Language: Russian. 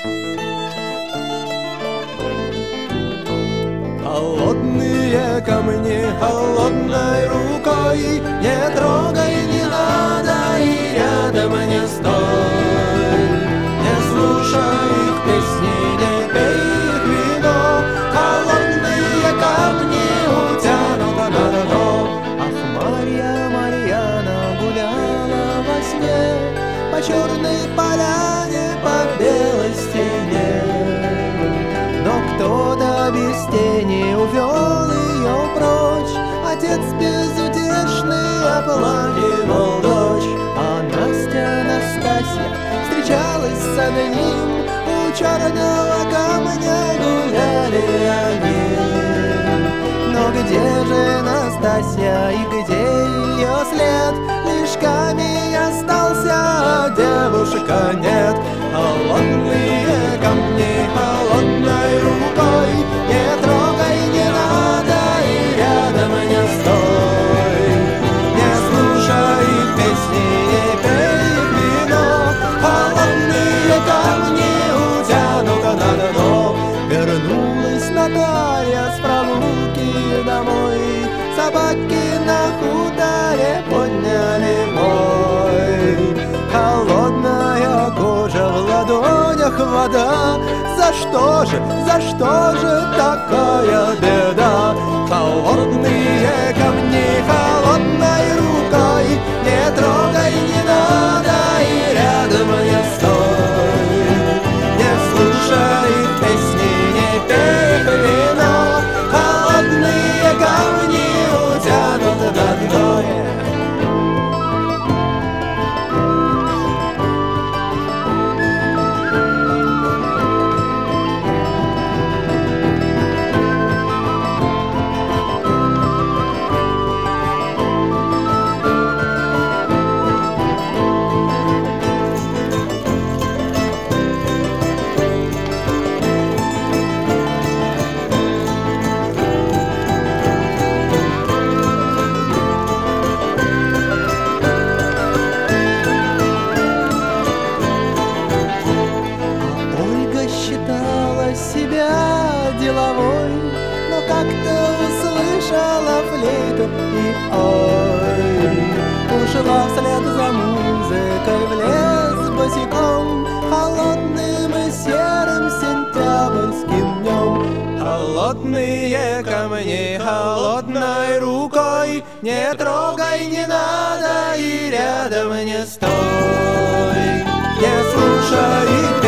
Холодные камни холодной рукой, не трогай, не надо и рядом не стой. Не слушай их песни, не пей их вино, холодные камни утянут на дно. Ах, Марьяна гуляла во сне по черной поляне, по белой стене. Кто-то без тени увел ее прочь, отец безутешный оплакивал дочь. А Настасья встречалась с одним, у черного камня гуляли они. Но где же Настасья и где ее след? Лишь камень остался, а девушка нет. Холодные камни холодной рукой, не трогай, не надо и рядом не стой. Не слушай их песни, не пей их вино, холодные камни утянут на дно. Вернулась Наталья с прогулки домой, собаки на хуторе подняли вой. Холодная кожа, в ладонях вода, за что же такая беда? Холодные камни холодной рукой, не трогай, не надо и рядом не стой. Не слушай их песни, не пей их вино, холодные камни утянут на дно. Деловой, но как-то услышала флейту и ой, ушла вслед за музыкой в лес босиком, холодным и серым сентябрьским днем. Холодные камни холодной рукой, не трогай, не надо и рядом не стой. Не слушай их